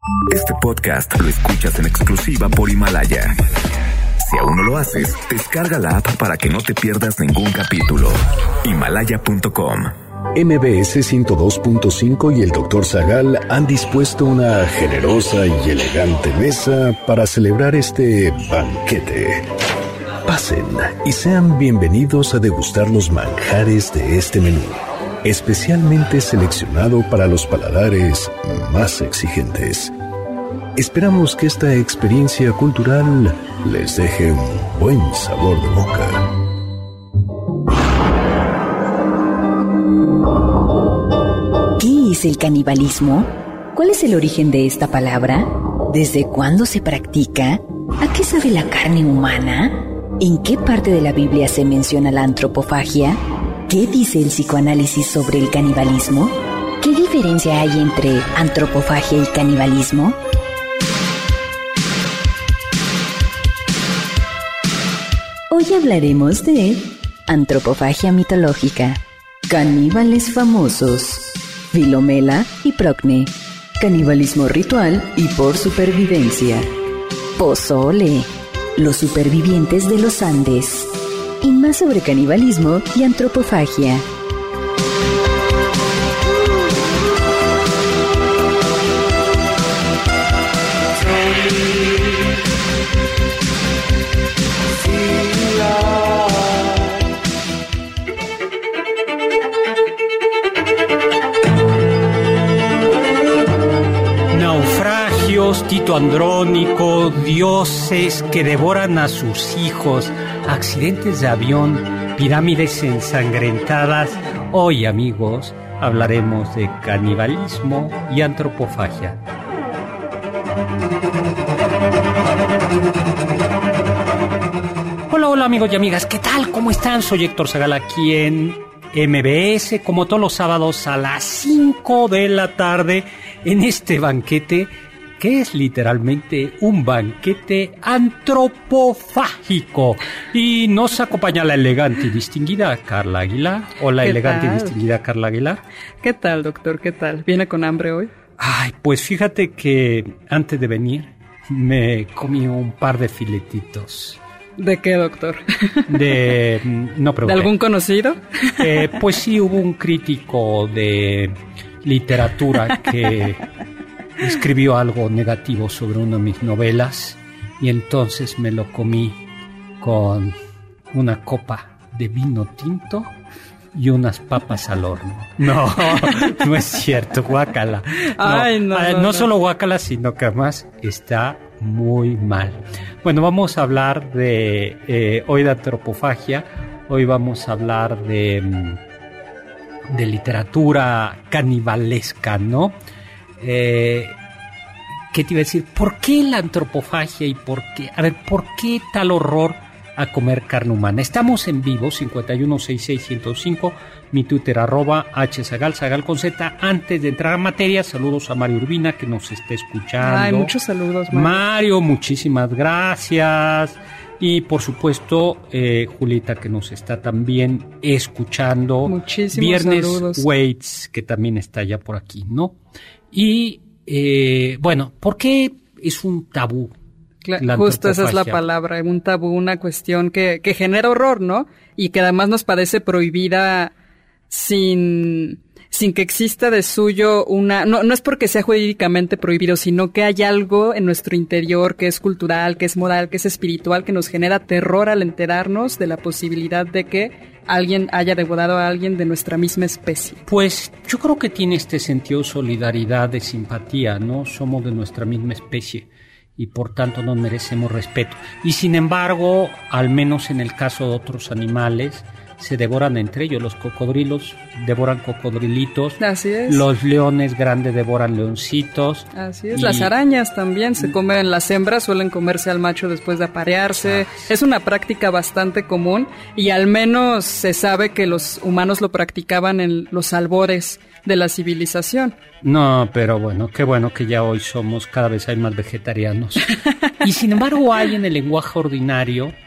Este podcast lo escuchas en exclusiva por Himalaya. Si aún no lo haces, descarga la app para que no te pierdas ningún capítulo. Himalaya.com. MBS 102.5 y el Dr. Zagal han dispuesto una generosa y elegante mesa para celebrar este banquete. Pasen y sean bienvenidos a degustar los manjares de este menú, especialmente seleccionado para los paladares más exigentes. Esperamos que esta experiencia cultural les deje un buen sabor de boca. ¿Qué es el canibalismo? ¿Cuál es el origen de esta palabra? ¿Desde cuándo se practica? ¿A qué sabe la carne humana? ¿En qué parte de la Biblia se menciona la antropofagia? ¿Qué dice el psicoanálisis sobre el canibalismo? ¿Qué diferencia hay entre antropofagia y canibalismo? Hoy hablaremos de antropofagia mitológica, caníbales famosos, Filomela y Procne, canibalismo ritual y por supervivencia, pozole, los supervivientes de los Andes, y más sobre canibalismo y antropofagia. Tito Andrónico, dioses que devoran a sus hijos, accidentes de avión, pirámides ensangrentadas. Hoy, amigos, hablaremos de canibalismo y antropofagia. Hola amigos y amigas, ¿qué tal? ¿Cómo están? Soy Héctor Zagal aquí en MBS, como todos los sábados a las 5 de la tarde, en este banquete que es literalmente un banquete antropofágico. Y nos acompaña la elegante y distinguida Carla Aguilar. Hola, elegante y distinguida Carla Aguilar. ¿Qué tal, doctor? ¿Qué tal? ¿Viene con hambre hoy? Ay, pues fíjate que antes de venir me comí un par de filetitos. ¿De qué, doctor? No pregunté. ¿De algún conocido? Pues sí, hubo un crítico de literatura que escribió algo negativo sobre una de mis novelas y entonces me lo comí con una copa de vino tinto y unas papas al horno. No es cierto, guácala. Ay, no. Solo guácala, sino que además está muy mal. Bueno, vamos a hablar hoy de antropofagia. Hoy vamos a hablar de literatura canibalesca, ¿no? ¿Qué te iba a decir? ¿Por qué la antropofagia y por qué tal horror a comer carne humana? Estamos en vivo, 5166105, mi Twitter, @hzagal, Zagal con Z. Antes de entrar a materia, saludos a Mario Urbina, que nos está escuchando. Ay, muchos saludos, Mario. Mario, muchísimas gracias. Y por supuesto, Julita, que nos está también escuchando. Muchísimos Viernes saludos. Waits, que también está ya por aquí, ¿no? Y bueno, ¿por qué es un tabú? Justo esa es la palabra, un tabú, una cuestión que genera horror, ¿no? Y que además nos parece prohibida sin que exista de suyo no es porque sea jurídicamente prohibido, sino que hay algo en nuestro interior que es cultural, que es moral, que es espiritual, que nos genera terror al enterarnos de la posibilidad de que alguien haya devorado a alguien de nuestra misma especie. Pues yo creo que tiene este sentido de solidaridad, de simpatía, ¿no? Somos de nuestra misma especie y por tanto nos merecemos respeto. Y sin embargo, al menos en el caso de otros animales, se devoran entre ellos. Los cocodrilos devoran cocodrilitos. Así es. Los leones grandes devoran leoncitos. Así es. Las arañas también se comen, las hembras suelen comerse al macho después de aparearse. Es una práctica bastante común y al menos se sabe que los humanos lo practicaban en los albores de la civilización. No, pero bueno que ya hoy cada vez hay más vegetarianos. Y sin embargo hay en el lenguaje ordinario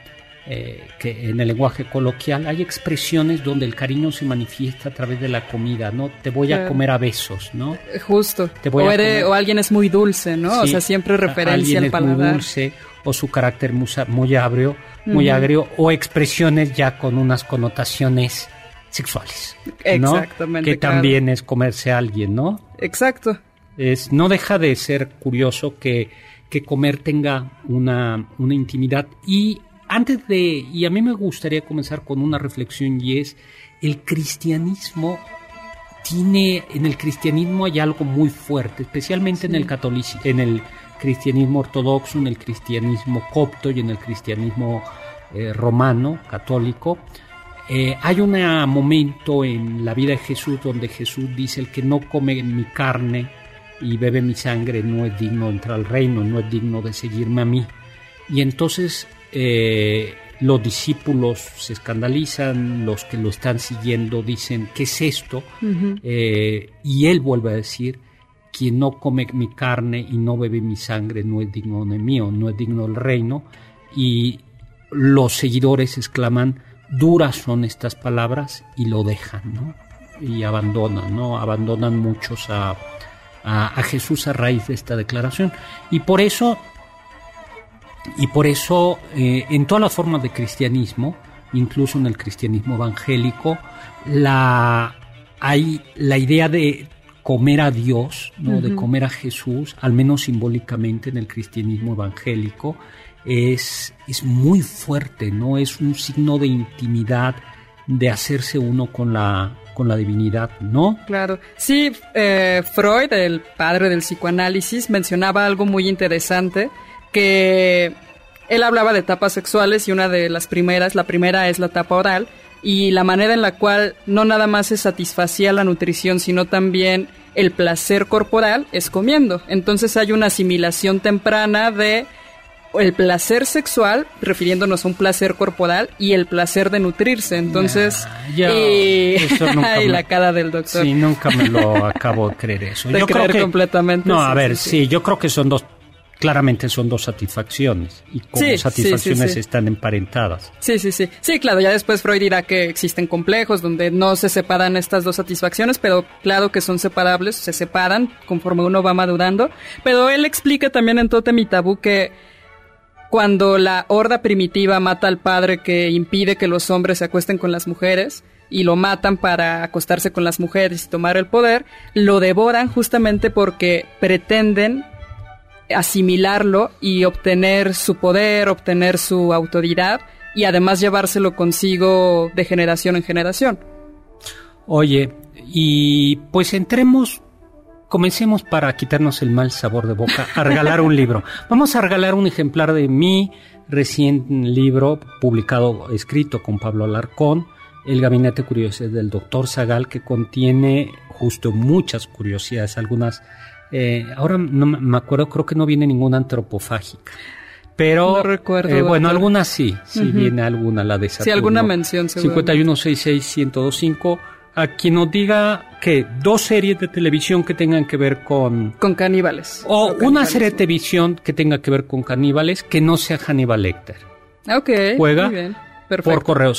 que en el lenguaje coloquial hay expresiones donde el cariño se manifiesta a través de la comida, ¿no? Te voy a comer a besos, ¿no? Justo. O alguien es muy dulce, ¿no? Sí, o sea, siempre referencia al paladar. Alguien es muy dulce, o su carácter muy agrio, o expresiones ya con unas connotaciones sexuales, ¿no? Exactamente. Que también es comerse a alguien, ¿no? Exacto. No deja de ser curioso que comer tenga una intimidad. Y a mí me gustaría comenzar con una reflexión, y es el cristianismo. En el cristianismo hay algo muy fuerte, especialmente en el catolicismo, en el cristianismo ortodoxo, en el cristianismo copto y en el cristianismo romano, católico. Hay un momento en la vida de Jesús donde Jesús dice: el que no come mi carne y bebe mi sangre no es digno de entrar al reino, no es digno de seguirme a mí. Y entonces los discípulos se escandalizan, los que lo están siguiendo dicen: ¿qué es esto? Y él vuelve a decir: quien no come mi carne y no bebe mi sangre no es digno de mí, no es digno del reino. Y los seguidores exclaman: duras son estas palabras, y lo dejan, ¿no? Y abandonan, ¿no? Abandonan muchos a Jesús a raíz de esta declaración. Y por eso en todas las formas de cristianismo, incluso en el cristianismo evangélico, hay la idea de comer a Dios, ¿no? De comer a Jesús, al menos simbólicamente en el cristianismo evangélico, es muy fuerte, ¿no? Es un signo de intimidad, de hacerse uno con la divinidad, ¿no? Claro. Sí, Freud, el padre del psicoanálisis, mencionaba algo muy interesante, que él hablaba de etapas sexuales, y una de las primeras, la primera es la etapa oral, y la manera en la cual no nada más se satisfacía la nutrición, sino también el placer corporal, es comiendo. Entonces hay una asimilación temprana de el placer sexual, refiriéndonos a un placer corporal, y el placer de nutrirse. Entonces, eso nunca y la cara del doctor. Sí, nunca me lo acabo de creer eso. Yo creo que completamente. No, sí, yo creo que claramente son dos satisfacciones, y como satisfacciones están emparentadas. Sí, claro, ya después Freud dirá que existen complejos donde no se separan estas dos satisfacciones, pero claro que son separables, se separan conforme uno va madurando. Pero él explica también en Tótem y Tabú que cuando la horda primitiva mata al padre que impide que los hombres se acuesten con las mujeres, y lo matan para acostarse con las mujeres y tomar el poder, lo devoran justamente porque pretenden asimilarlo y obtener su poder, obtener su autoridad, y además llevárselo consigo de generación en generación. Oye, y pues comencemos, para quitarnos el mal sabor de boca, a regalar un libro. Vamos a regalar un ejemplar de mi recién libro escrito con Pablo Alarcón, El Gabinete de Curiosidades del Dr. Zagal, que contiene justo muchas curiosidades, algunas, ahora no me acuerdo, creo que no viene ninguna antropofágica. Pero, no recuerdo. Bueno, algunas sí viene alguna, la de Saturno. Sí, alguna mención, seguramente. 5166-1025. A quien nos diga que 2 series de televisión que tengan que ver con caníbales. O una serie de televisión que tenga que ver con caníbales, que no sea Hannibal Lecter. Ok, juega muy bien. Perfecto. Por correo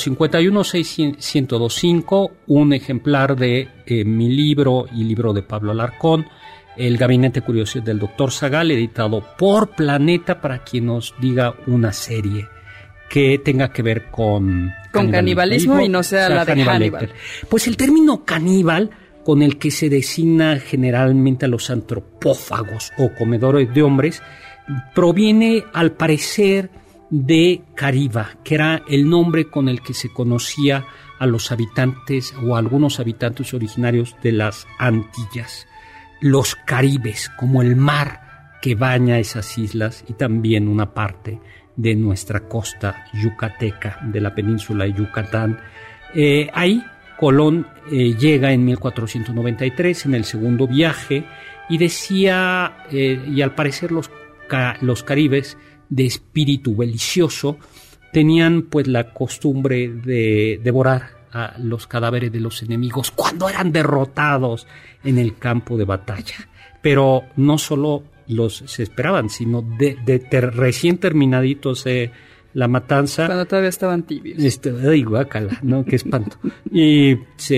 5166-1025, un ejemplar de mi libro y libro de Pablo Alarcón, El Gabinete de Curiosidades del Dr. Zagal, editado por Planeta, para quien nos diga una serie que tenga que ver con canibalismo y no sea la de Hannibal. Pues el término caníbal, con el que se designa generalmente a los antropófagos o comedores de hombres, proviene al parecer de Cariba, que era el nombre con el que se conocía a los habitantes o a algunos habitantes originarios de las Antillas. Los caribes, como el mar que baña esas islas y también una parte de nuestra costa yucateca, de la península de Yucatán. Ahí Colón llega en 1493 en el segundo viaje y decía, y al parecer los caribes de espíritu belicioso tenían pues la costumbre de devorar a los cadáveres de los enemigos cuando eran derrotados en el campo de batalla. Pero no solo se esperaban, sino de recién terminaditos la matanza. Cuando todavía estaban tibios. Ay, guácala, ¿no? Qué espanto. Y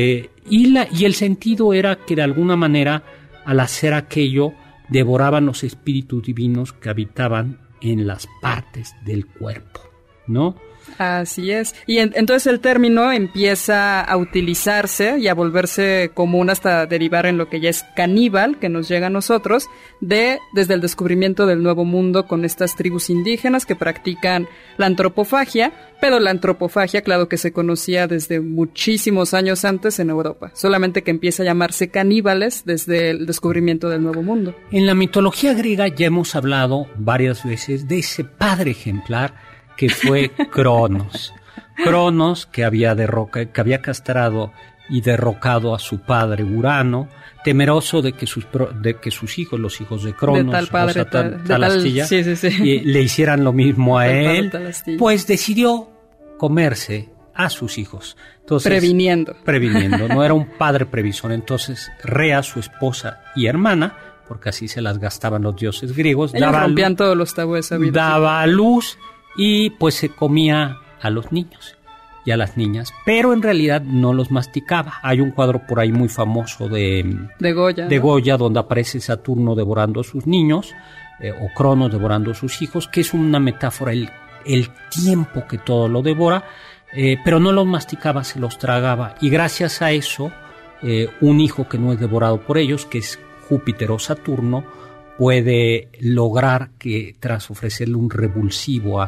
el sentido era que de alguna manera, al hacer aquello, devoraban los espíritus divinos que habitaban en las partes del cuerpo, ¿no? Así es. Y entonces el término empieza a utilizarse y a volverse común hasta derivar en lo que ya es caníbal, que nos llega a nosotros, desde el descubrimiento del Nuevo Mundo con estas tribus indígenas que practican la antropofagia, pero la antropofagia, claro que se conocía desde muchísimos años antes en Europa, solamente que empieza a llamarse caníbales desde el descubrimiento del Nuevo Mundo. En la mitología griega ya hemos hablado varias veces de ese padre ejemplar que fue Cronos. Cronos, que había castrado y derrocado a su padre Urano, temeroso de que sus hijos, los hijos de Cronos, de tal padre, Talastilla, le hicieran lo mismo a él, pues decidió comerse a sus hijos. Entonces, previniendo, no era un padre previsor. Entonces Rea, su esposa y hermana, porque así se las gastaban los dioses griegos, rompían todos los tabúes habidos. Daba a luz y pues se comía a los niños y a las niñas, pero en realidad no los masticaba. Hay un cuadro por ahí muy famoso de Goya, donde aparece Saturno devorando a sus niños, o Cronos devorando a sus hijos, que es una metáfora, el tiempo que todo lo devora, pero no los masticaba, se los tragaba, y gracias a eso, un hijo que no es devorado por ellos, que es Júpiter o Saturno, puede lograr que tras ofrecerle un revulsivo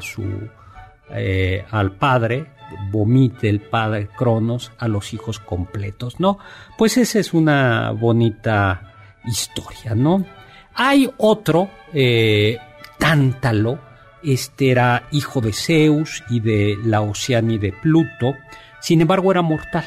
al padre, vomite el padre Cronos a los hijos completos, ¿no? Pues esa es una bonita historia, ¿no? Hay otro, Tántalo, era hijo de Zeus y de Laociana y de Pluto, sin embargo era mortal.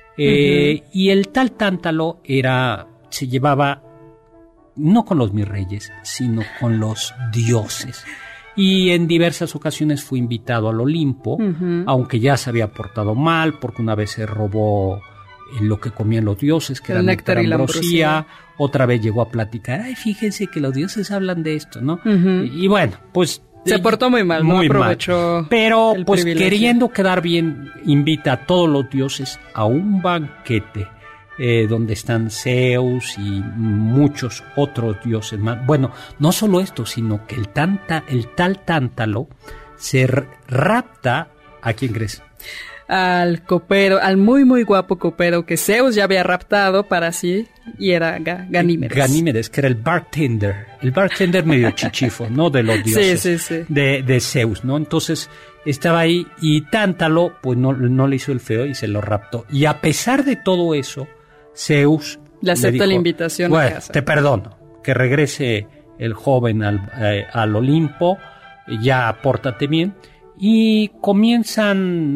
Y el tal Tántalo se llevaba no con los mis reyes, sino con los dioses. Y en diversas ocasiones fue invitado al Olimpo, aunque ya se había portado mal, porque una vez se robó lo que comían los dioses, que era néctar y ambrosía. Otra vez llegó a platicar, fíjense que los dioses hablan de esto, ¿no? Y bueno, pues se portó muy mal, no aprovechó mal. Pero pues privilegio. Queriendo quedar bien, invita a todos los dioses a un banquete, donde están Zeus y muchos otros dioses más. Bueno, no solo esto, sino que el tal Tántalo se rapta, ¿a quién crees? Al copero, al muy muy guapo copero que Zeus ya había raptado para sí, y era Ganímedes. Ganímedes, que era el bartender medio chichifo, ¿no? De los dioses. Sí. De Zeus, ¿no? Entonces estaba ahí y Tántalo pues no le hizo el feo y se lo raptó. Y a pesar de todo eso, Zeus le acepta la invitación a casa. Te perdono, que regrese el joven al Olimpo, ya pórtate bien, y comienza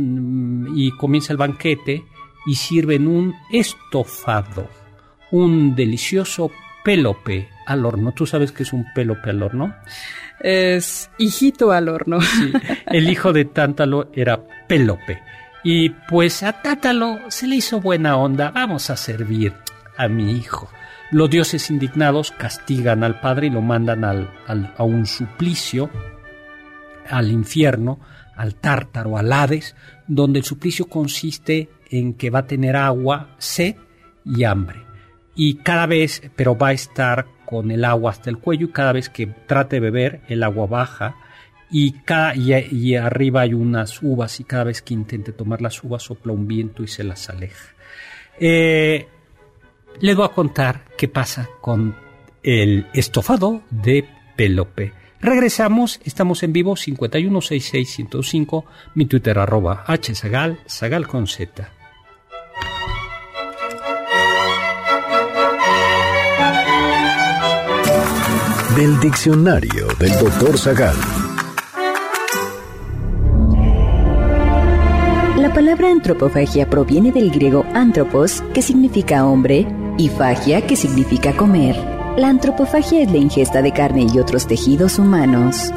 el banquete y sirven un estofado, un delicioso pélope al horno. ¿Tú sabes qué es un pélope al horno? Es hijito al horno. Sí, el hijo de Tántalo era Pélope. Y pues a Tántalo se le hizo buena onda, vamos a servir a mi hijo. Los dioses indignados castigan al padre y lo mandan a un suplicio, al infierno, al Tártaro, al Hades, donde el suplicio consiste en que va a tener agua, sed y hambre. Y pero va a estar con el agua hasta el cuello, y cada vez que trate de beber, el agua baja. Y arriba hay unas uvas, y cada vez que intente tomar las uvas sopla un viento y se las aleja. Les voy a contar qué pasa con el estofado de Pélope. Regresamos, estamos en vivo, 5166105, mi Twitter @hzagal, Zagal con Z. Del diccionario del Dr. Zagal. La palabra antropofagia proviene del griego antropos, que significa hombre, y fagia, que significa comer. La antropofagia es la ingesta de carne y otros tejidos humanos.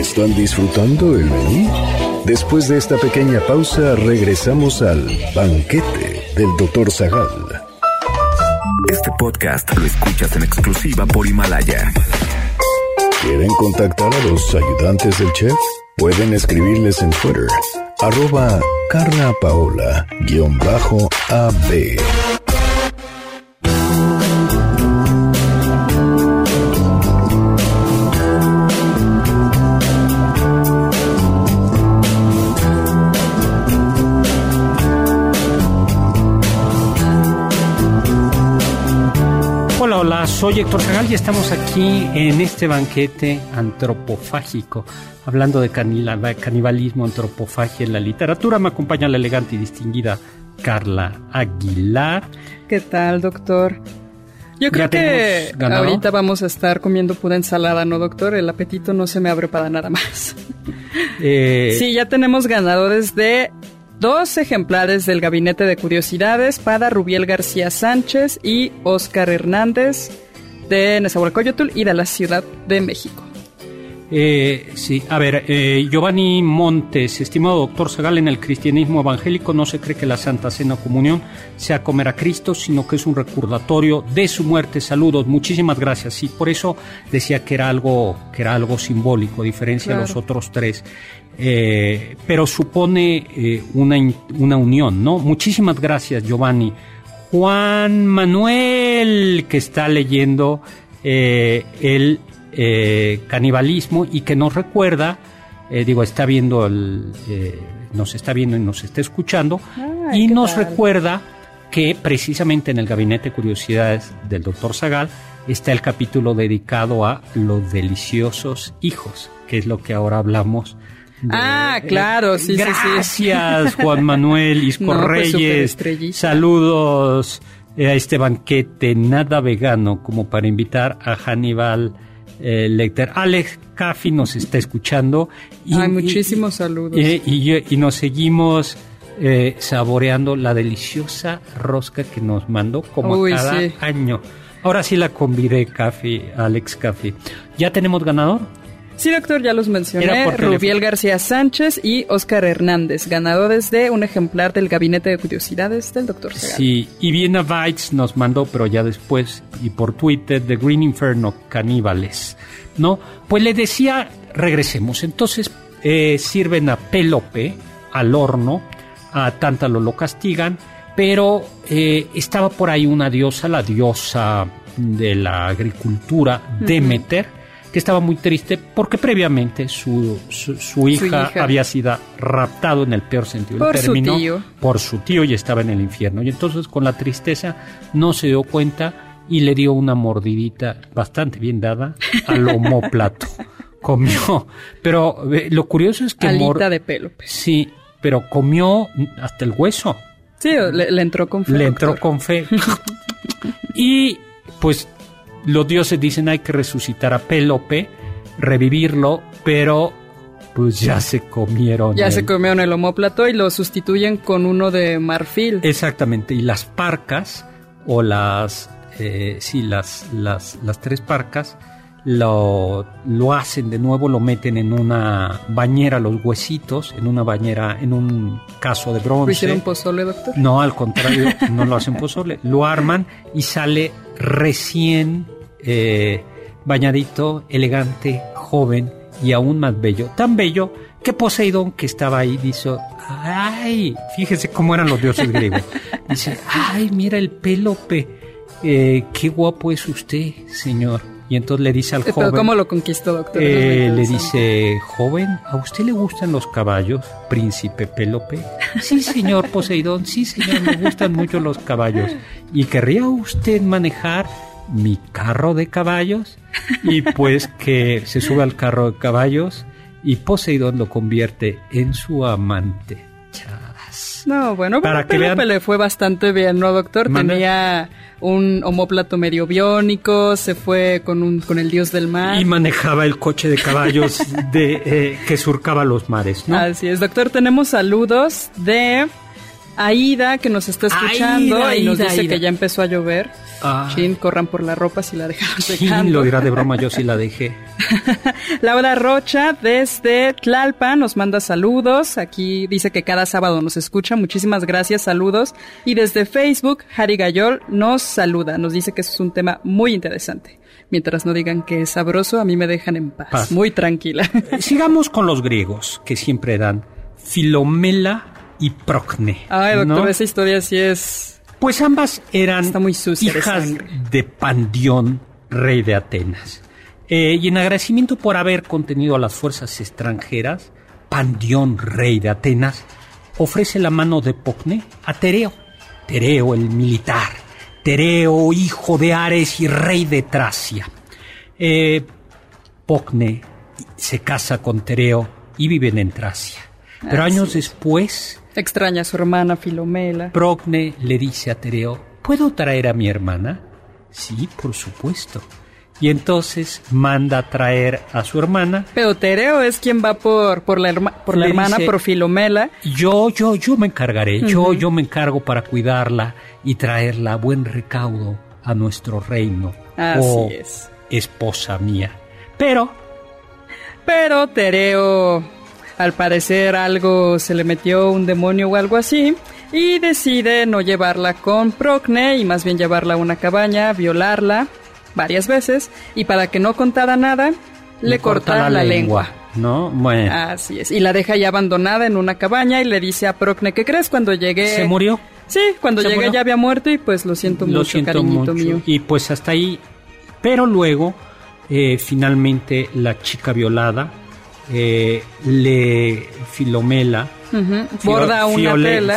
¿Están disfrutando el menú? Después de esta pequeña pausa, regresamos al banquete del Dr. Zagal. Este podcast lo escuchas en exclusiva por Himalaya. ¿Quieren contactar a los ayudantes del chef? Pueden escribirles en Twitter, @CarlaPaola_AB. Hola, soy Héctor Zagal y estamos aquí en este banquete antropofágico, hablando de canibalismo, antropofagia en la literatura. Me acompaña la elegante y distinguida Carla Aguilar. ¿Qué tal, doctor? Yo creo que ahorita vamos a estar comiendo pura ensalada, ¿no, doctor? El apetito no se me abre para nada más. Sí, ya tenemos ganadores de 2 ejemplares del Gabinete de Curiosidades para Rubiel García Sánchez y Óscar Hernández de Nezahualcóyotl y de la Ciudad de México. Sí, a ver, Giovanni Montes, estimado doctor Zagal, en el cristianismo evangélico no se cree que la Santa Cena o Comunión sea comer a Cristo, sino que es un recordatorio de su muerte. Saludos, muchísimas gracias. Sí, por eso decía que era algo simbólico, a diferencia de los otros 3. Pero supone una unión, ¿no? Muchísimas gracias, Giovanni. Juan Manuel, que está leyendo el canibalismo y que nos recuerda, está viendo nos está viendo y nos está escuchando. Ay, y nos recuerda que precisamente en el Gabinete de Curiosidades del Dr. Zagal está el capítulo dedicado a los deliciosos hijos, que es lo que ahora hablamos. Claro, sí, gracias, sí. Juan Manuel Isco Reyes. Saludos a este banquete nada vegano como para invitar a Hannibal Lecter. Alex Caffi nos está escuchando. Muchísimos saludos. Y nos seguimos saboreando la deliciosa rosca que nos mandó como cada año. Ahora sí la convidé, Alex Caffi. ¿Ya tenemos ganador? Sí, doctor, ya los mencioné. Rubiel García Sánchez y Óscar Hernández, ganadores de un ejemplar del Gabinete de Curiosidades del Dr. Zagal. Sí, y Viena Bites nos mandó, pero ya después, y por Twitter, The Green Inferno, caníbales, ¿no? Pues le decía, regresemos. Entonces, sirven a Pélope, al horno, a Tántalo lo castigan, pero estaba por ahí una diosa, la diosa de la agricultura, Demeter, que estaba muy triste porque previamente su hija había sido raptado en el peor sentido del término por su tío y estaba en el infierno. Y entonces con la tristeza no se dio cuenta y le dio una mordidita bastante bien dada al omóplato. Comió, pero lo curioso es que... Alita de Pélope. Sí, pero comió hasta el hueso. Sí, le entró con fe. Le entró con fe. Y pues... los dioses dicen hay que resucitar a Pélope, revivirlo, pero pues ya se comieron. Se comieron el omóplato y lo sustituyen con uno de marfil. Exactamente, y las parcas, o las 3 parcas, lo hacen de nuevo, lo meten en una bañera, los huesitos, en una bañera, en un caso de bronce. ¿Lo hicieron pozole, doctor? No, al contrario, no lo hacen pozole. Lo arman y sale recién bañadito, elegante, joven y aún más bello. Tan bello que Poseidón, que estaba ahí, dice, ¡ay! Fíjese cómo eran los dioses griegos. Dice, ¡ay, mira el Pélope! ¡Qué guapo es usted, señor! Y entonces le dice al joven... ¿Pero cómo lo conquistó, doctor? Le dice, joven, ¿a usted le gustan los caballos, príncipe Pélope? Sí, señor Poseidón, sí, señor, me gustan mucho los caballos. ¿Y querría usted manejar mi carro de caballos? Y pues que se sube al carro de caballos y Poseidón lo convierte en su amante. Chas. No, bueno, para Pélope le fue bastante bien, ¿no, doctor? Tenía un omóplato medio biónico, se fue con el dios del mar. Y manejaba el coche de caballos que surcaba los mares, ¿no? Así es, doctor. Tenemos saludos de Aida, que nos está escuchando y nos dice que ya empezó a llover. Chin, corran por la ropa si la dejaron secando. Lo dirá de broma, yo sí la dejé. Laura Rocha, desde Tlalpan, nos manda saludos. Aquí dice que cada sábado nos escucha. Muchísimas gracias, saludos. Y desde Facebook, Harry Gayol nos saluda. Nos dice que eso es un tema muy interesante. Mientras no digan que es sabroso, a mí me dejan en paz. Muy tranquila. Sigamos con los griegos, que siempre dan Filomela y Procne. Ay, doctor, ¿no? Esa historia sí es... Pues ambas eran muy sucia hijas de Pandión, rey de Atenas. Y en agradecimiento por haber contenido a las fuerzas extranjeras, Pandión, rey de Atenas, ofrece la mano de Procne a Tereo. Tereo, el militar. Tereo, hijo de Ares y rey de Tracia. Procne se casa con Tereo y viven en Tracia. Pero años después... Extraña a su hermana Filomela. Procne le dice a Tereo, ¿puedo traer a mi hermana? Sí, por supuesto. Y entonces manda a traer a su hermana. Pero Tereo es quien va por la hermana, dice, por Filomela. Yo me encargaré, yo me encargo para cuidarla y traerla a buen recaudo a nuestro reino. Así es. Esposa mía. Pero Tereo... Al parecer algo se le metió un demonio o algo así y decide no llevarla con Procne y más bien llevarla a una cabaña, violarla varias veces y para que no contara nada le corta la lengua. ¿No? Bueno. Así es. Y la deja ya abandonada en una cabaña y le dice a Procne, ¿qué crees? Cuando llegué... ¿Se murió? Sí, cuando llegué ya había muerto y pues lo siento mucho, cariñito mío. Y pues hasta ahí, pero luego finalmente la chica violada Filomela borda una tela.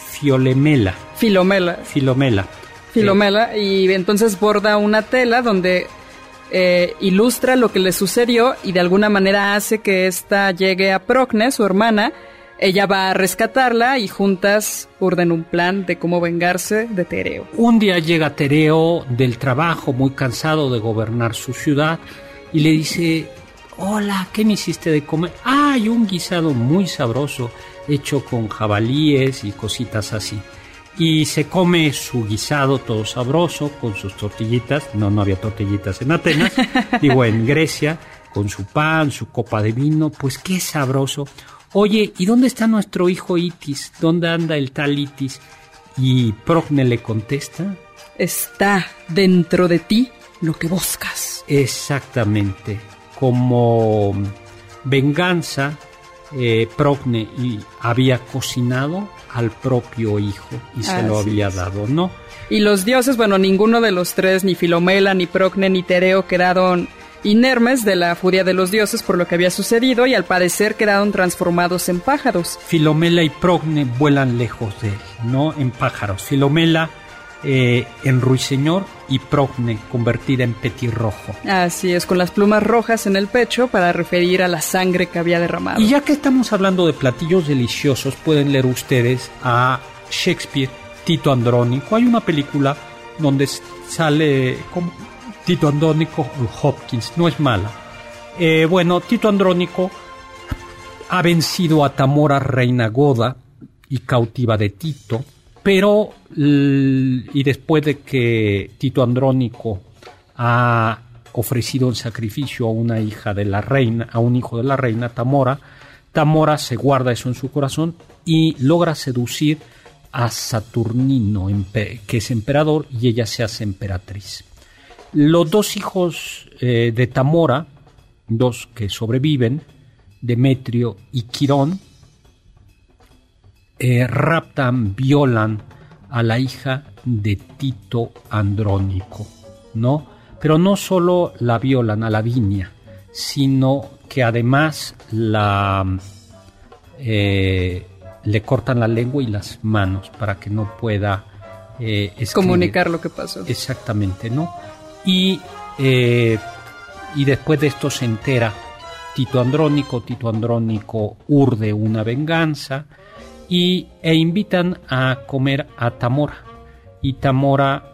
Filomela y entonces borda una tela donde ilustra lo que le sucedió y de alguna manera hace que ésta llegue a Procne, su hermana. Ella va a rescatarla y juntas urden un plan de cómo vengarse de Tereo. Un día llega Tereo del trabajo muy cansado de gobernar su ciudad y le dice: hola, ¿qué me hiciste de comer? Hay un guisado muy sabroso hecho con jabalíes y cositas así. Y se come su guisado todo sabroso con sus tortillitas. No había tortillitas en Atenas. Digo, en Grecia, con su pan, su copa de vino. Pues qué sabroso. Oye, ¿y dónde está nuestro hijo Itis? ¿Dónde anda el tal Itis? Y Procne le contesta: está dentro de ti lo que buscas. Exactamente. Como venganza, Procne había cocinado al propio hijo y se lo había dado, ¿no? Y los dioses, bueno, ninguno de los tres, ni Filomela, ni Procne, ni Tereo, quedaron inermes de la furia de los dioses por lo que había sucedido y al parecer quedaron transformados en pájaros. Filomela y Procne vuelan lejos de él, ¿no? En pájaros. Filomela en ruiseñor y Procne convertida en petirrojo. Así es, con las plumas rojas en el pecho para referir a la sangre que había derramado. Y ya que estamos hablando de platillos deliciosos, pueden leer ustedes a Shakespeare, Tito Andrónico. Hay una película donde sale como Tito Andrónico Hopkins, no es mala. Tito Andrónico ha vencido a Tamora, reina goda y cautiva de Tito. Pero, y después de que Tito Andrónico ha ofrecido en sacrificio a una hija de la reina, a un hijo de la reina, Tamora se guarda eso en su corazón y logra seducir a Saturnino, que es emperador, y ella se hace emperatriz. Los dos hijos de Tamora, dos que sobreviven, Demetrio y Quirón, raptan, violan a la hija de Tito Andrónico, ¿no? Pero no solo la violan a Lavinia, sino que además le cortan la lengua y las manos para que no pueda comunicar lo que pasó. Exactamente, ¿no? Y después de esto se entera Tito Andrónico urde una venganza e invitan a comer a Tamora. Y Tamora,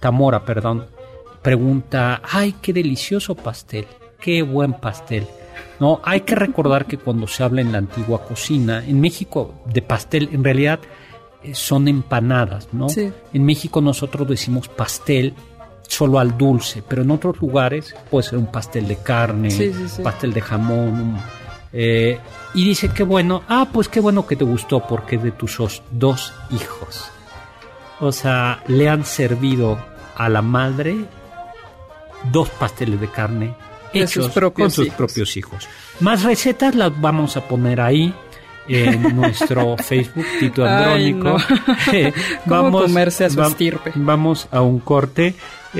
pregunta: ¡ay, qué delicioso pastel! ¡Qué buen pastel! No, hay que recordar que cuando se habla en la antigua cocina, en México de pastel, en realidad son empanadas, ¿no? Sí. En México nosotros decimos pastel solo al dulce, pero en otros lugares puede ser un pastel de carne, pastel de jamón. Y dice que bueno, pues qué bueno que te gustó porque es de tus 2 hijos. O sea, le han servido a la madre 2 pasteles de carne hechos con sus propios hijos. Más recetas las vamos a poner ahí en nuestro Facebook, Tito Andrónico. ¿Cómo comerse a su estirpe? Vamos a un corte.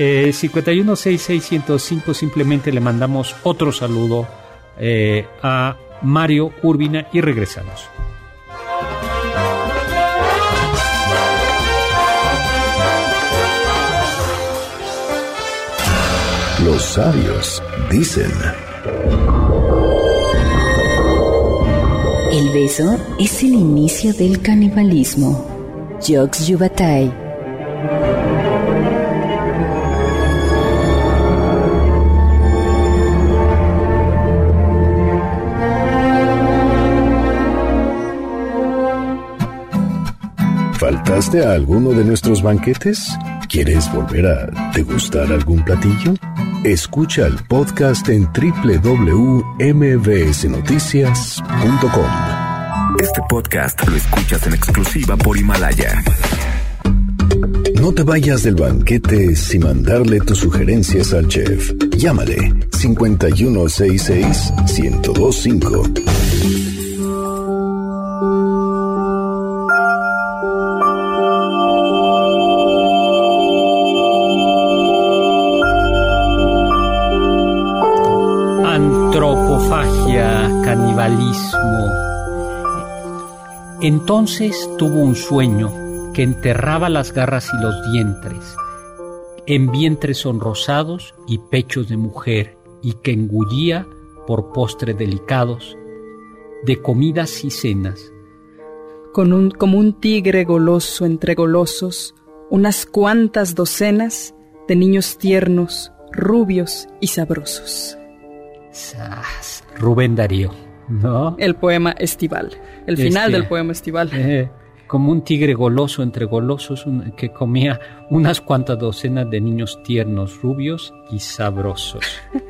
5166105, simplemente le mandamos otro saludo a Mario Urbina y regresamos. Los sabios dicen: el beso es el inicio del canibalismo. Jacques Yubatay. ¿Faltaste a alguno de nuestros banquetes? ¿Quieres volver a degustar algún platillo? Escucha el podcast en www.mbsnoticias.com. Este podcast lo escuchas en exclusiva por Himalaya. No te vayas del banquete sin mandarle tus sugerencias al chef. Llámale 5166-1025. Canibalismo. Entonces tuvo un sueño que enterraba las garras y los vientres en vientres sonrosados y pechos de mujer, y que engullía por postres delicados de comidas y cenas. Como un tigre goloso entre golosos, unas cuantas docenas de niños tiernos, rubios y sabrosos. Rubén Darío, ¿no? El poema estival, el final del poema estival. Como un tigre goloso entre golosos que comía unas cuantas docenas de niños tiernos, rubios y sabrosos.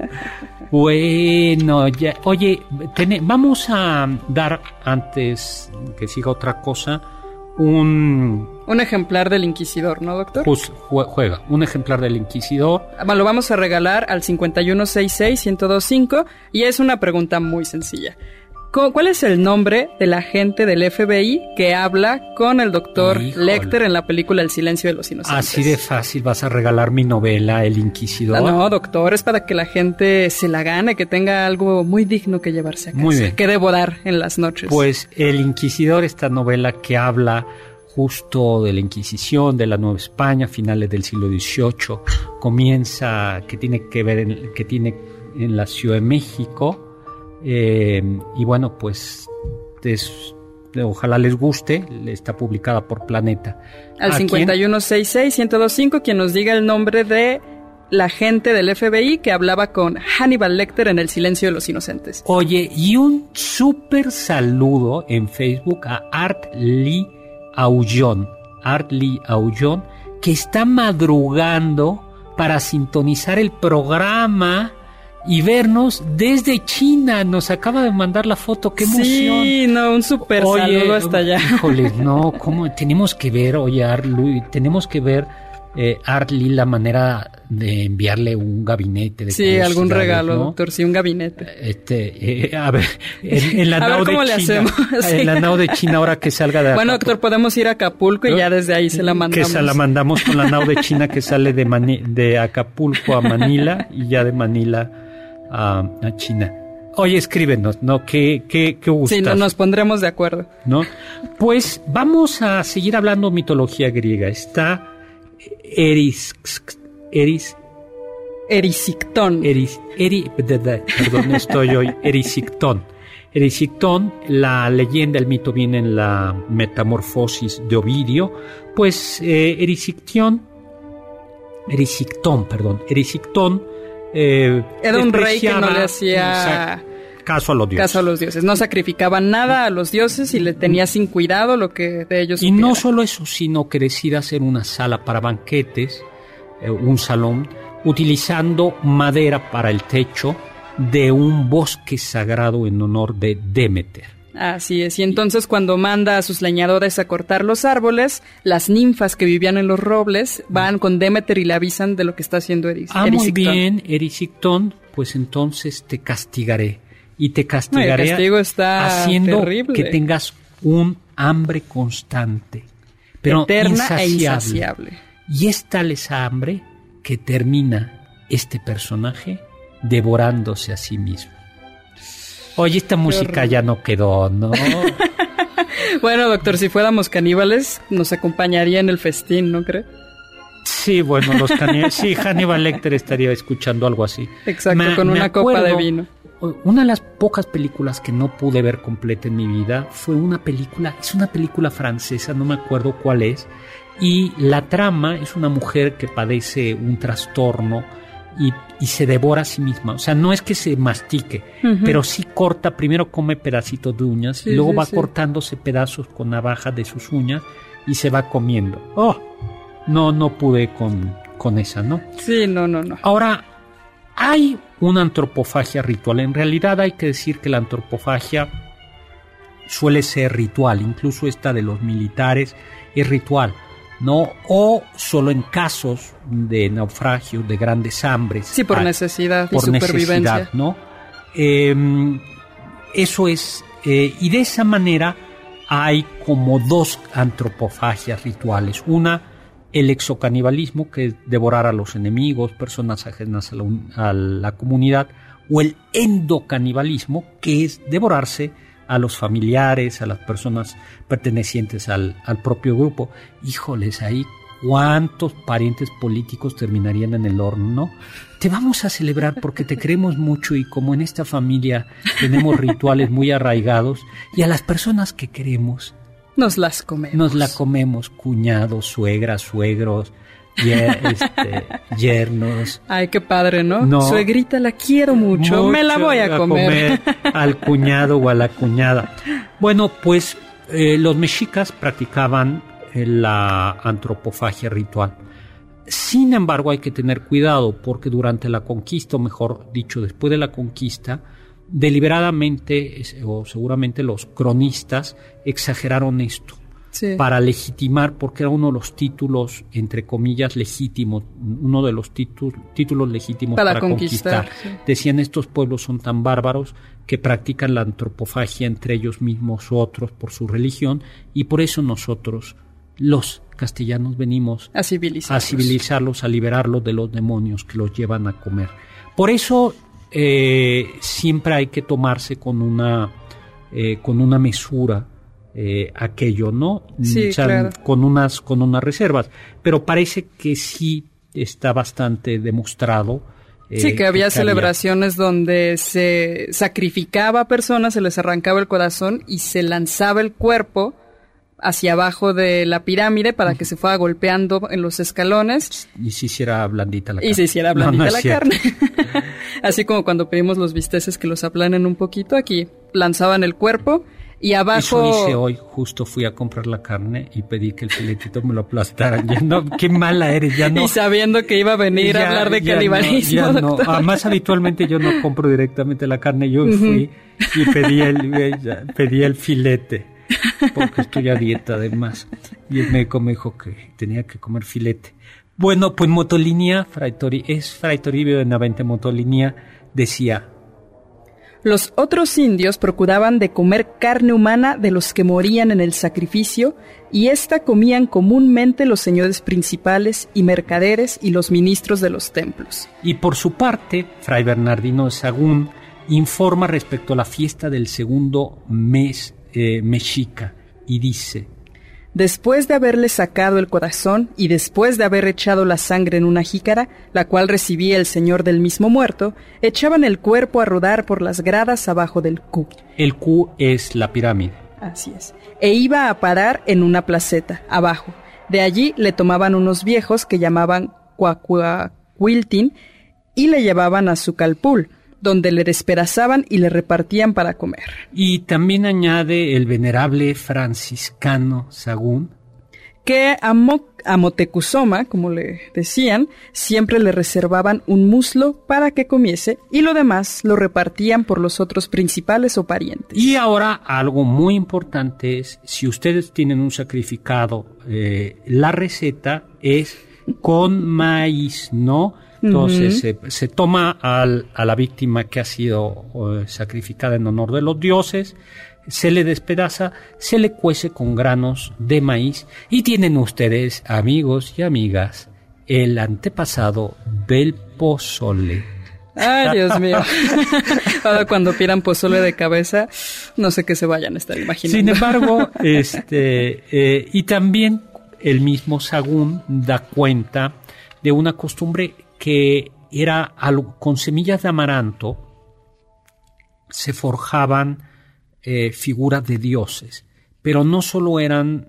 Bueno, ya, oye, vamos a dar, antes que siga otra cosa, un ejemplar del Inquisidor, ¿no, doctor? Pues juega, un ejemplar del Inquisidor. Lo vamos a regalar al 5166-1025 y es una pregunta muy sencilla. ¿Cuál es el nombre del agente del FBI que habla con el doctor Lecter en la película El silencio de los inocentes? Así de fácil vas a regalar mi novela, El Inquisidor. No, doctor, es para que la gente se la gane, que tenga algo muy digno que llevarse a casa, muy bien, que devorar en las noches. Pues El Inquisidor, esta novela que habla justo de la Inquisición, de la Nueva España, finales del siglo XVIII, que tiene en la Ciudad de México. Y bueno, pues ojalá les guste. Está publicada por Planeta. Al 5166-1025, quien nos diga el nombre de la agente del FBI que hablaba con Hannibal Lecter en El silencio de los inocentes. Oye, y un súper saludo en Facebook a Art Lee Aullón, que está madrugando para sintonizar el programa y vernos desde China. Nos acaba de mandar la foto, qué emoción. Sí, un súper saludo hasta allá. Híjole, ¿cómo? Tenemos que ver, Artly, la manera de enviarle un gabinete. Sí, algún regalo, ¿no? Doctor, sí, un gabinete. A ver, en la nao de China. Le hacemos. Sí. En la nao de China, ahora que salga de Bueno, doctor, podemos ir a Acapulco y ya desde ahí se la mandamos. Que se la mandamos con la nao de China que sale de Acapulco a Manila y ya de Manila a China. Oye, escríbenos, ¿no? ¿Qué gustas? Sí, nos pondremos de acuerdo. ¿No? Pues vamos a seguir hablando mitología griega. Está Erisictón. Erisictón, la leyenda, el mito viene en la Metamorfosis de Ovidio. Pues Erisictón era un rey que no le hacía caso a los dioses. Caso a los dioses. No sacrificaban nada a los dioses y le tenía sin cuidado lo que de ellos supiera. Y no solo eso, sino que decide hacer una sala para banquetes, un salón, utilizando madera para el techo de un bosque sagrado en honor de Demeter. Así es, y entonces cuando manda a sus leñadores a cortar los árboles, las ninfas que vivían en los robles van con Demeter y le avisan de lo que está haciendo Erisictón. Muy bien, Erisictón, pues entonces te castigaré. Y te castigaré el castigo está haciendo terrible. Que tengas un hambre constante, pero eterna e insaciable. Y es tal esa hambre que termina este personaje devorándose a sí mismo. Oye, esta música ya no quedó, ¿no? Bueno, doctor, si fuéramos caníbales, nos acompañaría en el festín, ¿no cree? Sí, bueno, los caníbales. Sí, Hannibal Lecter estaría escuchando algo así. Exacto, con una copa de vino. Una de las pocas películas que no pude ver completa en mi vida fue una película francesa, no me acuerdo cuál es, y la trama es una mujer que padece un trastorno y se devora a sí misma. O sea, no es que se mastique, pero sí corta, primero come pedacitos de uñas, y luego va cortándose pedazos con navaja de sus uñas y se va comiendo. No pude con esa, ¿no? Sí, no. Ahora, hay una antropofagia ritual. En realidad hay que decir que la antropofagia suele ser ritual, incluso esta de los militares es ritual, ¿no? O solo en casos de naufragio, de grandes hambres. Sí, por necesidad y supervivencia. ¿No? Eso es, y de esa manera hay como dos antropofagias rituales. Una, el exocanibalismo, que es devorar a los enemigos, personas ajenas a la comunidad, o el endocanibalismo, que es devorarse a los familiares, a las personas pertenecientes al propio grupo. Híjoles, ahí cuántos parientes políticos terminarían en el horno, ¿no? Te vamos a celebrar porque te queremos mucho y como en esta familia tenemos rituales muy arraigados, y a las personas que queremos nos las comemos. Nos la comemos, cuñados, suegras, suegros, yernos. Ay, qué padre, ¿no? Suegrita, la quiero mucho, me la voy a comer. Al cuñado o a la cuñada. Bueno, pues los mexicas practicaban la antropofagia ritual. Sin embargo, hay que tener cuidado porque durante la conquista, o mejor dicho, después de la conquista, deliberadamente o seguramente los cronistas exageraron esto para legitimar, porque era uno de los títulos, entre comillas, legítimos, uno de los títulos legítimos para conquistar. Sí. Decían, estos pueblos son tan bárbaros que practican la antropofagia entre ellos mismos u otros por su religión, y por eso nosotros, los castellanos, venimos a civilizarlos, a liberarlos de los demonios que los llevan a comer. Por eso siempre hay que tomarse con una mesura aquello, ¿no? Sí, o sea, claro. con unas reservas, pero parece que sí está bastante demostrado. Sí, que había celebraciones donde se sacrificaba a personas, se les arrancaba el corazón y se lanzaba el cuerpo hacia abajo de la pirámide para que se fuera golpeando en los escalones. Y se hiciera blandita la carne. Y se hiciera blandita la carne. Así como cuando pedimos los bisteces que los aplanen un poquito, aquí lanzaban el cuerpo y abajo... Eso hice hoy, justo fui a comprar la carne y pedí que el filetito me lo aplastaran. Ya no, qué mala eres, ya no. Y sabiendo que iba a venir a hablar de canibalismo, no. Además, habitualmente yo no compro directamente la carne, yo fui y pedí el filete. Porque estoy a dieta además. Y el médico me dijo que tenía que comer filete. Bueno, pues Motolinia, Fray Toribio de Navente Motolinia, decía: los otros indios procuraban de comer carne humana de los que morían en el sacrificio, y esta comían comúnmente los señores principales y mercaderes y los ministros de los templos. Y por su parte, Fray Bernardino de Sahagún informa respecto a la fiesta del segundo mes mexica, y dice: después de haberle sacado el corazón y después de haber echado la sangre en una jícara, la cual recibía el señor del mismo muerto, echaban el cuerpo a rodar por las gradas abajo del Q. El Q es la pirámide. Así es. E iba a parar en una placeta, abajo. De allí le tomaban unos viejos que llamaban Cuacuacuiltin y le llevaban a Zucalpul, donde le despedazaban y le repartían para comer. Y también añade el venerable franciscano Sagún, que a Moctezuma, como le decían, siempre le reservaban un muslo para que comiese y lo demás lo repartían por los otros principales o parientes. Y ahora algo muy importante es, si ustedes tienen un sacrificado, la receta es con maíz, ¿no? Entonces se toma a la víctima que ha sido sacrificada en honor de los dioses, se le despedaza, se le cuece con granos de maíz y tienen ustedes, amigos y amigas, el antepasado del pozole. Ay, Dios mío. Ahora cuando pidan pozole de cabeza, no sé qué se vayan a estar imaginando. Sin embargo, y también el mismo Sagún da cuenta de una costumbre que era con semillas de amaranto se forjaban figuras de dioses, pero no solo eran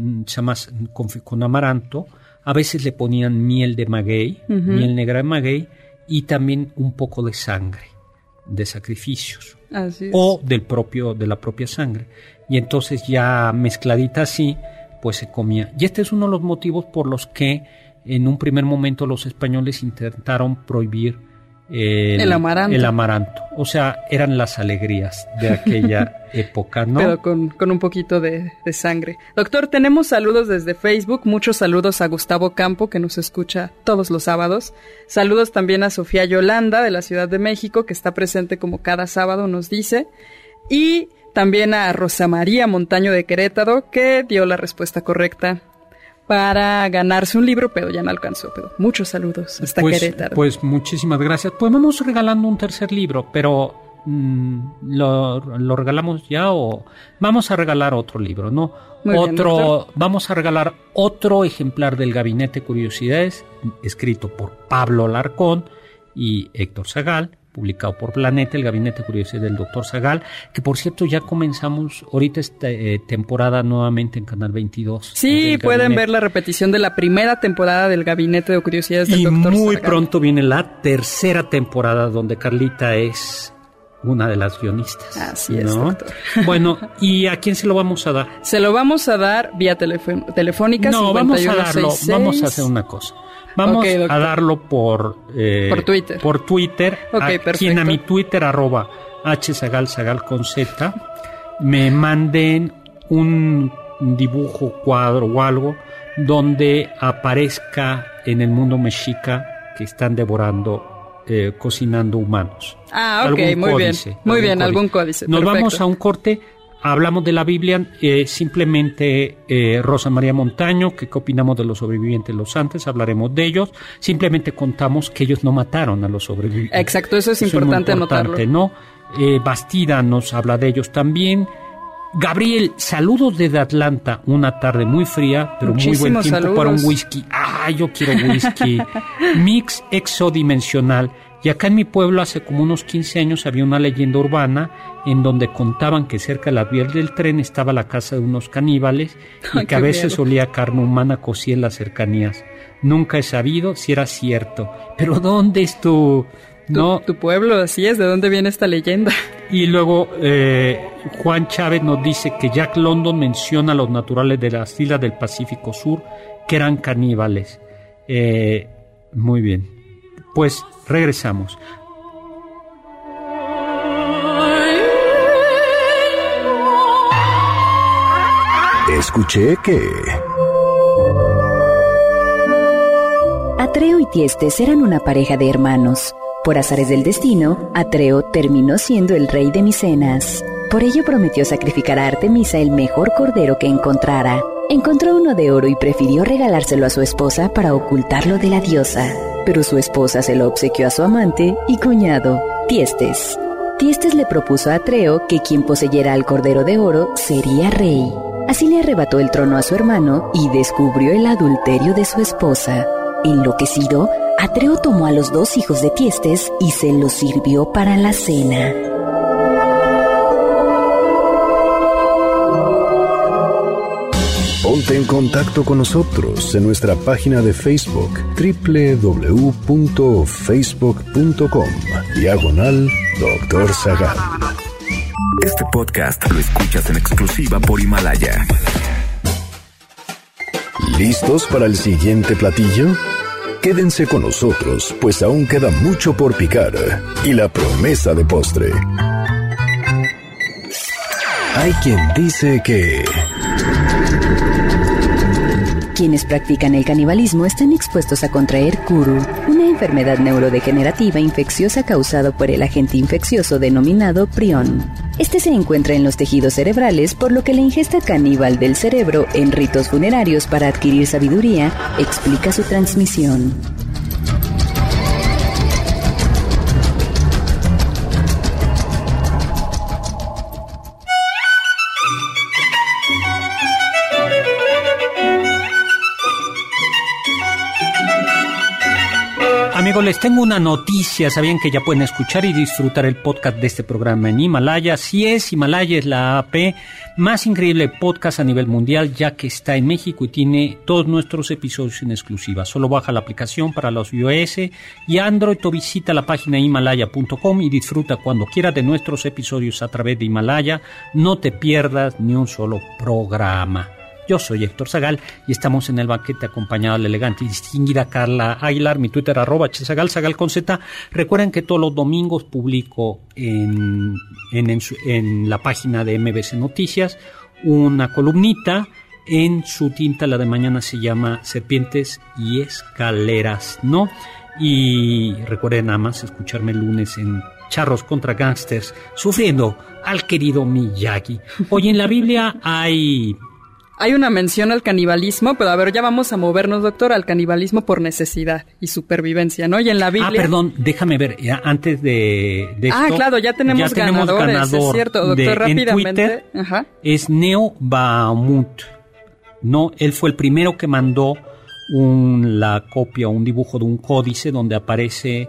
con amaranto, a veces le ponían miel de maguey, miel negra de maguey, y también un poco de sangre, de sacrificios, o de la propia sangre, y entonces ya mezcladita así, pues se comía. Y este es uno de los motivos por los que en un primer momento los españoles intentaron prohibir el amaranto. O sea, eran las alegrías de aquella época, ¿no? Pero con un poquito de sangre. Doctor, tenemos saludos desde Facebook. Muchos saludos a Gustavo Campo, que nos escucha todos los sábados. Saludos también a Sofía Yolanda, de la Ciudad de México, que está presente como cada sábado, nos dice. Y también a Rosa María Montaño de Querétaro, que dio la respuesta correcta para ganarse un libro, pero ya no alcanzó. Pero muchos saludos hasta Querétaro. Pues muchísimas gracias. Pues vamos regalando un tercer libro, pero ¿lo regalamos ya o vamos a regalar otro libro, no? Vamos a regalar otro ejemplar del Gabinete de Curiosidades, escrito por Pablo Alarcón y Héctor Zagal, publicado por Planeta, el Gabinete de Curiosidades del Dr. Zagal, que por cierto ya comenzamos ahorita esta temporada nuevamente en Canal 22. Sí, pueden ver la repetición de la primera temporada del Gabinete de Curiosidades del Dr. Zagal. Y muy pronto viene la tercera temporada, donde Carlita es una de las guionistas. Así es, ¿no? doctor. Bueno, ¿y a quién se lo vamos a dar? Se lo vamos a dar vía telefónica. No, vamos a hacer una cosa. Vamos a darlo por Twitter. Por Twitter. Okay, a quien a mi Twitter, @hzagal con Z, me manden un dibujo, cuadro o algo donde aparezca en el mundo mexica que están devorando, cocinando humanos. Ok, muy bien, algún códice. Nos vamos a un corte. Hablamos de la Biblia, simplemente Rosa María Montaño, ¿qué opinamos de los sobrevivientes de los antes? Hablaremos de ellos. Simplemente contamos que ellos no mataron a los sobrevivientes. Exacto, eso es importante anotarlo, ¿no? Bastida nos habla de ellos también. Gabriel, saludos desde Atlanta, una tarde muy fría, pero muy buen tiempo saludos para un whisky. Yo quiero whisky. Mix exodimensional. Y acá en mi pueblo hace como unos 15 años había una leyenda urbana en donde contaban que cerca de las vías del tren estaba la casa de unos caníbales y que a veces olía carne humana cocida en las cercanías. Nunca he sabido si era cierto. Pero ¿dónde es tu pueblo? Así es, ¿de dónde viene esta leyenda? Y luego Juan Chávez nos dice que Jack London menciona a los naturales de las islas del Pacífico Sur que eran caníbales. Muy bien. Pues regresamos. Escuché que Atreo y Tiestes eran una pareja de hermanos. Por azares del destino, Atreo terminó siendo el rey de Micenas. Por ello prometió sacrificar a Artemisa el mejor cordero que encontrara. Encontró uno de oro y prefirió regalárselo a su esposa para ocultarlo de la diosa. Pero su esposa se lo obsequió a su amante y cuñado, Tiestes. Tiestes le propuso a Atreo que quien poseyera al cordero de oro sería rey. Así le arrebató el trono a su hermano y descubrió el adulterio de su esposa. Enloquecido, Atreo tomó a los 2 hijos de Tiestes y se los sirvió para la cena. Ponte en contacto con nosotros en nuestra página de Facebook www.facebook.com/Dr. Zagal. Este podcast lo escuchas en exclusiva por Himalaya. ¿Listos para el siguiente platillo? Quédense con nosotros, pues aún queda mucho por picar y la promesa de postre. Hay quien dice que quienes practican el canibalismo están expuestos a contraer Kuru, una enfermedad neurodegenerativa infecciosa causada por el agente infeccioso denominado prión. Este se encuentra en los tejidos cerebrales, por lo que la ingesta caníbal del cerebro en ritos funerarios para adquirir sabiduría explica su transmisión. Amigos, les tengo una noticia. ¿Sabían que ya pueden escuchar y disfrutar el podcast de este programa en Himalaya? Sí es, Himalaya es la app más increíble podcast a nivel mundial, ya que está en México y tiene todos nuestros episodios en exclusiva. Solo baja la aplicación para los iOS y Android o visita la página himalaya.com y disfruta cuando quiera de nuestros episodios a través de Himalaya. No te pierdas ni un solo programa. Yo soy Héctor Zagal y estamos en el banquete acompañado de la elegante y distinguida Carla Aguilar. Mi Twitter @Zagal, Zagal con Z. Recuerden que todos los domingos publico en la página de MBC Noticias una columnita. En su tinta, la de mañana se llama Serpientes y Escaleras, ¿no? Y recuerden nada más escucharme el lunes en Charros contra Gangsters, sufriendo al querido Miyagi. Hoy en la Biblia hay una mención al canibalismo, pero a ver, ya vamos a movernos, doctor, al canibalismo por necesidad y supervivencia, ¿no? Y en la Biblia... perdón, déjame ver, antes de esto... claro, ya tenemos ganadores, es cierto, doctor, rápidamente. En Twitter, es Neo Bahamut. No, él fue el primero que mandó la copia, un dibujo de un códice donde aparece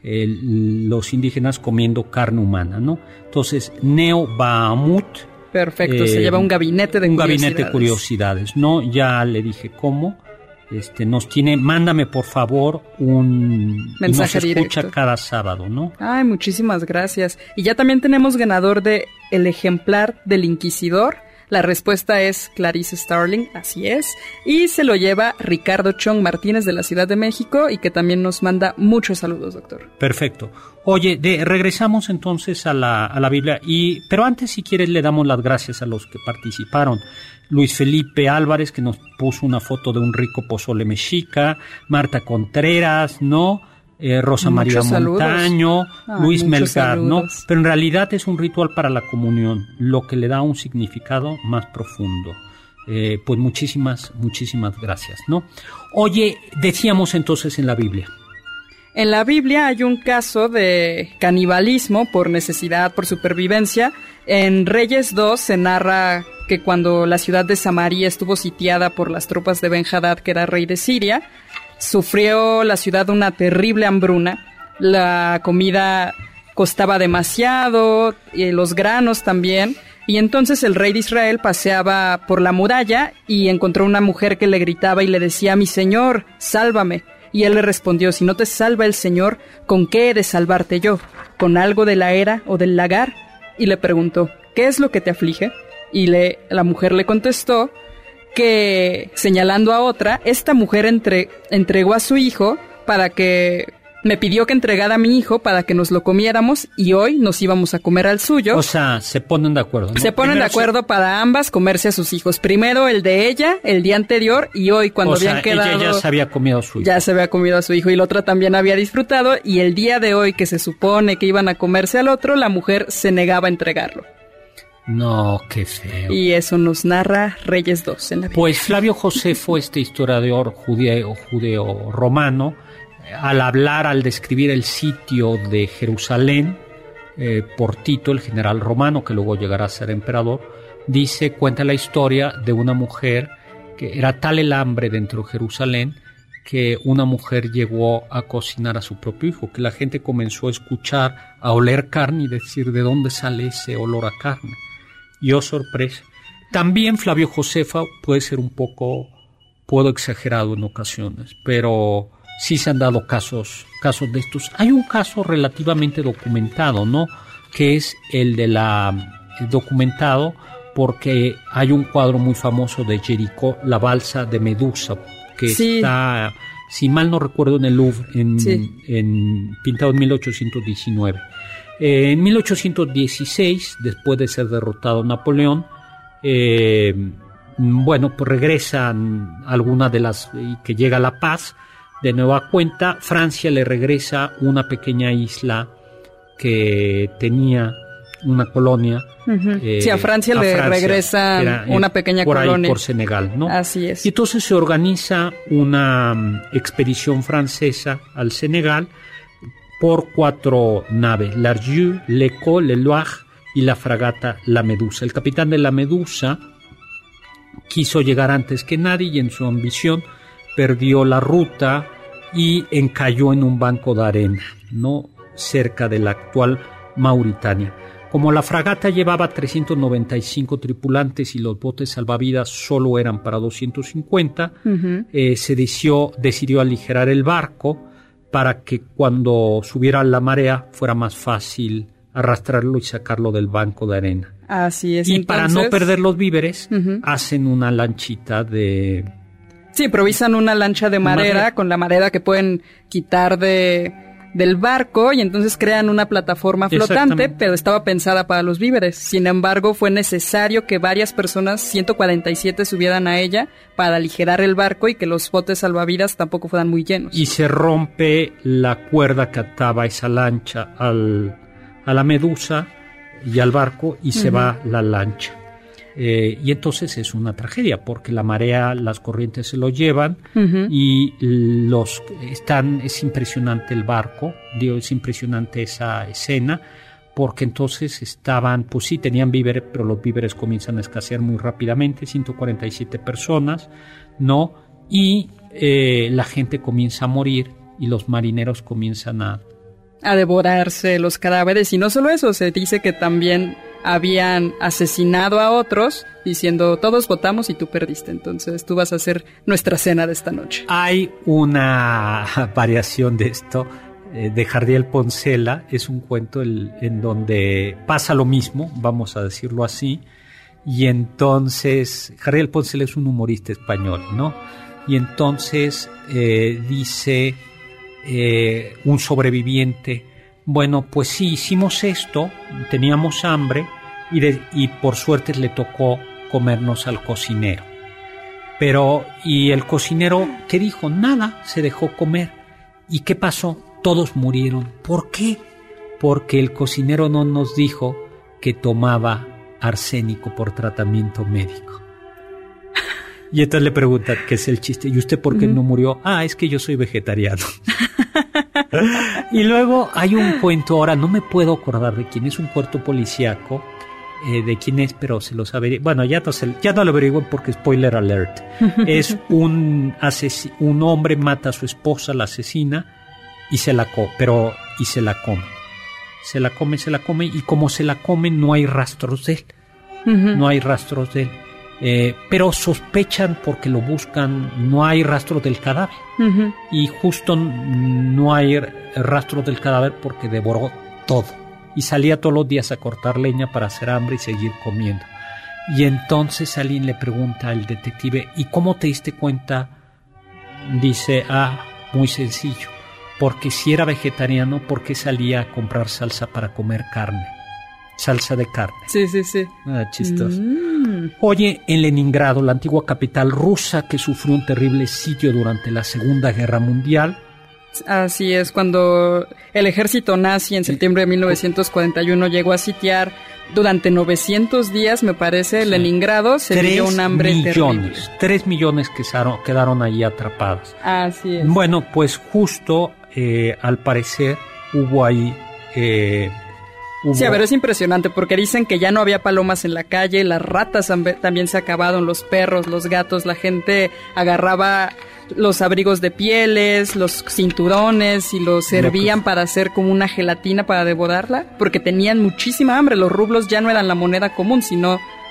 los indígenas comiendo carne humana, ¿no? Entonces, Neo Bahamut... Perfecto, se lleva un gabinete de curiosidades, ¿no? Ya le dije cómo. Nos tiene, mándame por favor un mensaje directo. Escucha cada sábado, ¿no? Ay, muchísimas gracias. Y ya también tenemos ganador de el ejemplar del Inquisidor. La respuesta es Clarice Starling, así es. Y se lo lleva Ricardo Chong Martínez de la Ciudad de México y que también nos manda muchos saludos, doctor. Perfecto. Oye, regresamos entonces a la Biblia. Pero antes, si quieres, le damos las gracias a los que participaron. Luis Felipe Álvarez, que nos puso una foto de un rico pozole mexica. Marta Contreras, ¿no? Rosa María Montaño, Luis Melgar, ¿no? Pero en realidad es un ritual para la comunión, lo que le da un significado más profundo. Pues muchísimas gracias, ¿no? Oye, decíamos entonces en la Biblia. En la Biblia hay un caso de canibalismo por necesidad, por supervivencia. En Reyes 2 se narra que cuando la ciudad de Samaria estuvo sitiada por las tropas de Ben-Hadad, que era rey de Siria, sufrió la ciudad una terrible hambruna. La comida costaba demasiado, y los granos también. Y entonces el rey de Israel paseaba por la muralla y encontró una mujer que le gritaba y le decía: «Mi señor, sálvame». Y él le respondió: «Si no te salva el Señor, ¿con qué he de salvarte yo? ¿Con algo de la era o del lagar?». Y le preguntó: «¿Qué es lo que te aflige?». Y la mujer le contestó que, señalando a otra, esta mujer entregó a su hijo me pidió que entregara a mi hijo para que nos lo comiéramos y hoy nos íbamos a comer al suyo. O sea, se ponen de acuerdo, ¿no? Se ponen de acuerdo para ambas comerse a sus hijos. Primero el de ella, el día anterior, y hoy cuando habían quedado... ella ya se había comido a su hijo. Ya se había comido a su hijo y la otra también había disfrutado, y el día de hoy que se supone que iban a comerse al otro, la mujer se negaba a entregarlo. No, qué feo. Y eso nos narra Reyes 2 en la Biblia. Pues Flavio Josefo, este historiador judeo romano, al describir el sitio de Jerusalén por Tito, el general romano, que luego llegará a ser emperador, cuenta la historia de una mujer que era tal el hambre dentro de Jerusalén que una mujer llegó a cocinar a su propio hijo, que la gente comenzó a escuchar, a oler carne y decir: ¿de dónde sale ese olor a carne? Y oh sorpresa, También Flavio Josefa puede ser un poco, puedo exagerado en ocasiones, pero sí se han dado casos de estos. Hay un caso relativamente documentado, ¿no? Que es el documentado porque hay un cuadro muy famoso de Géricault, La balsa de Medusa, que está, si mal no recuerdo, en el Louvre, pintado en 1819. En 1816, después de ser derrotado Napoleón, pues regresan algunas de las que llega la paz de nueva cuenta. Francia le regresa una pequeña isla que tenía una colonia. A Francia le regresa una pequeña por colonia. Ahí por Senegal, ¿no? Así es. Y entonces se organiza una expedición francesa al Senegal por 4 naves: l'Arjou, l'Echo, le Loire y la fragata La Medusa. El capitán de La Medusa quiso llegar antes que nadie y en su ambición perdió la ruta y encalló en un banco de arena, ¿no? Cerca de la actual Mauritania. Como la fragata llevaba 395 tripulantes y los botes salvavidas solo eran para 250, se decidió aligerar el barco para que cuando subiera la marea fuera más fácil arrastrarlo y sacarlo del banco de arena. Así es. Y entonces, para no perder los víveres, hacen una lanchita de... Sí, improvisan una lancha de madera con la madera que pueden quitar del barco y entonces crean una plataforma flotante, pero estaba pensada para los víveres. Sin embargo, fue necesario que varias personas, 147, subieran a ella para aligerar el barco y que los botes salvavidas tampoco fueran muy llenos. Y se rompe la cuerda que ataba esa lancha a la Medusa y al barco y se va la lancha. Y entonces es una tragedia porque la marea, las corrientes se lo llevan y es impresionante el barco, es impresionante esa escena porque entonces estaban, pues sí, tenían víveres, pero los víveres comienzan a escasear muy rápidamente, 147 personas, ¿no? Y la gente comienza a morir y los marineros comienzan a devorarse los cadáveres. Y no solo eso, se dice que también habían asesinado a otros diciendo todos votamos y tú perdiste, entonces tú vas a hacer nuestra cena de esta noche. Hay una variación de esto de Jardiel Poncela, es un cuento en donde pasa lo mismo, vamos a decirlo así, y entonces Jardiel Poncela es un humorista español, ¿no? Y entonces dice un sobreviviente: bueno, pues sí, hicimos esto, teníamos hambre y por suerte le tocó comernos al cocinero. Y el cocinero, ¿qué dijo? Nada, se dejó comer. ¿Y qué pasó? Todos murieron. ¿Por qué? Porque el cocinero no nos dijo que tomaba arsénico por tratamiento médico. Y entonces le preguntan, ¿qué es el chiste? ¿Y usted por qué no murió? Es que yo soy vegetariano. Y luego hay un cuento, ahora no me puedo acordar de quién es, un cuento policíaco, de quién es, pero se lo sabe. Bueno, ya no lo averiguo porque spoiler alert. Es un hombre mata a su esposa, la asesina, y se la come. Se la come, y como se la come no hay rastros de él. No hay rastros de él. Pero sospechan porque lo buscan, no hay rastro del cadáver. Y justo no hay rastro del cadáver porque devoró todo. Y salía todos los días a cortar leña para hacer hambre y seguir comiendo. Y entonces alguien le pregunta al detective: ¿y cómo te diste cuenta? Dice: muy sencillo. Porque si era vegetariano, ¿por qué salía a comprar salsa para comer carne? Salsa de carne. Sí. Chistoso. Oye, en Leningrado, la antigua capital rusa que sufrió un terrible sitio durante la Segunda Guerra Mundial. Así es, cuando el ejército nazi en septiembre de 1941 llegó a sitiar durante 900 días, me parece, Leningrado, se vivió un hambre terrible. 3 millones quedaron ahí atrapados. Así es. Bueno, pues justo, al parecer, hubo ahí... Sí, pero es impresionante porque dicen que ya no había palomas en la calle, las ratas también se acabaron, los perros, los gatos, la gente agarraba los abrigos de pieles, los cinturones y los servían para hacer como una gelatina para devorarla, porque tenían muchísima hambre. Los rublos ya no eran la moneda común, sino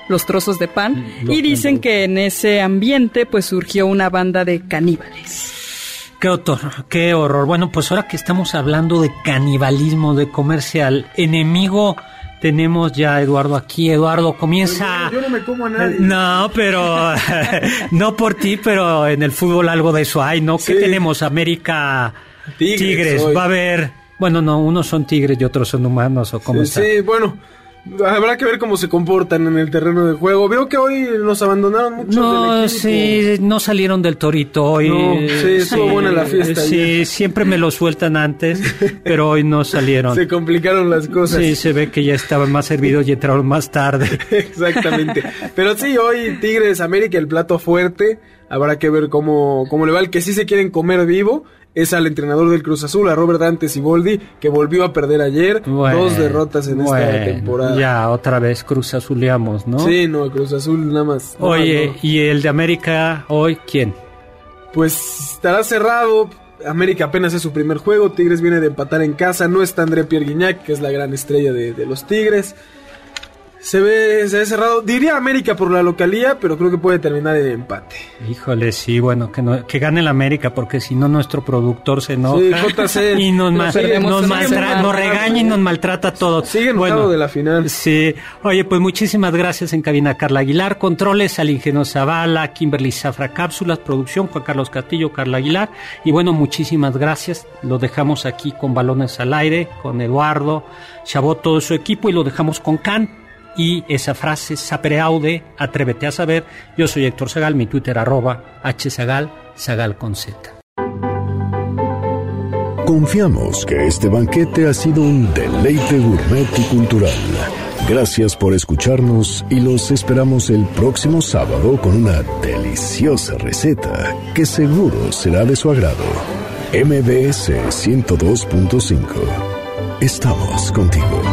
los trozos de pan, y dicen que en ese ambiente pues surgió una banda de caníbales. Qué horror. Bueno, pues ahora que estamos hablando de canibalismo, de comerse al enemigo, tenemos ya a Eduardo aquí. Eduardo, comienza... Yo no me como a nadie. No, pero... no por ti, pero en el fútbol algo de eso hay, ¿no? Sí. ¿Qué tenemos? América Tigres. Va a haber... Bueno, no, unos son tigres y otros son humanos, ¿o cómo está? Sí, bueno... Habrá que ver cómo se comportan en el terreno de juego. Veo que hoy nos abandonaron muchos del equipo. Sí, no salieron del torito hoy. No, sí, estuvo buena la fiesta. Sí, ayer. Siempre me lo sueltan antes, pero hoy no salieron. Se complicaron las cosas. Sí, se ve que ya estaban más servidos y entraron más tarde. Exactamente. Pero sí, hoy Tigres América, el plato fuerte. Habrá que ver cómo le va. El que sí se quieren comer vivo es al entrenador del Cruz Azul, a Robert Dante Siboldi, que volvió a perder ayer. 2 derrotas en esta temporada. Ya, otra vez Cruz Azuleamos, ¿no? Sí, no, el Cruz Azul nada más. Oye, ¿y el de América hoy quién? Pues estará cerrado. América apenas es su primer juego. Tigres viene de empatar en casa. No está André Pierre Guignac, que es la gran estrella de los Tigres. Se ve cerrado. Diría América por la localía, pero creo que puede terminar en empate. Híjole, sí, bueno, que gane el América, porque si no nuestro productor se enoja. Sí, JC. Y nos regaña y nos maltrata a todos. Sigue enojado de la final. Sí. Oye, pues muchísimas gracias en cabina Carla Aguilar, controles al Ingenio Zavala, Kimberly Zafra Cápsulas, producción Juan Carlos Castillo, Carla Aguilar. Y bueno, muchísimas gracias. Lo dejamos aquí con Balones al Aire, con Eduardo Chabot, todo su equipo, y lo dejamos con Can. Y esa frase, sapere aude, atrévete a saber. Yo soy Héctor Zagal, mi Twitter @hzagal, Zagal con Z. Confiamos que este banquete ha sido un deleite gourmet y cultural. Gracias por escucharnos y los esperamos el próximo sábado con una deliciosa receta que seguro será de su agrado. MBS 102.5. Estamos contigo.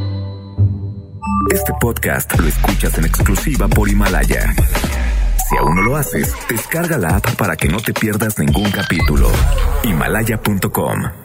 Este podcast lo escuchas en exclusiva por Himalaya. Si aún no lo haces, descarga la app para que no te pierdas ningún capítulo. Himalaya.com